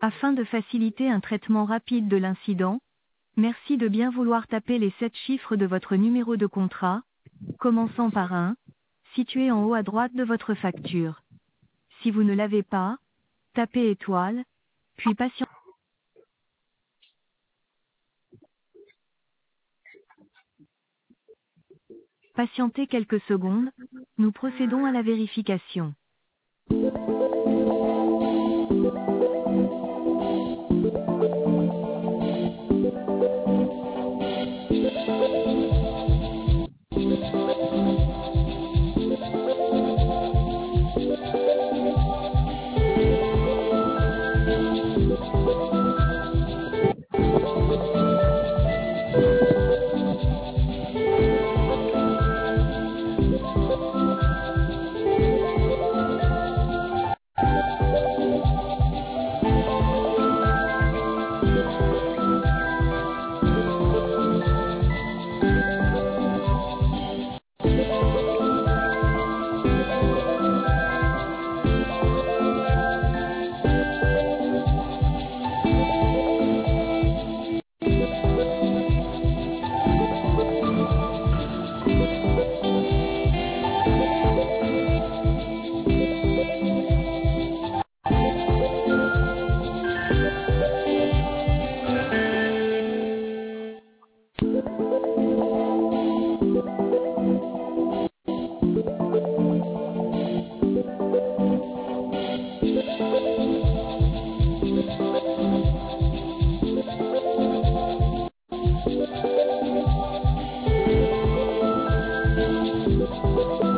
Afin de faciliter un traitement rapide de l'incident, merci de bien vouloir taper les 7 chiffres de votre numéro de contrat, commençant par 1, situé en haut à droite de votre facture. Si vous ne l'avez pas, tapez étoile, puis patientez quelques secondes, nous procédons à la vérification.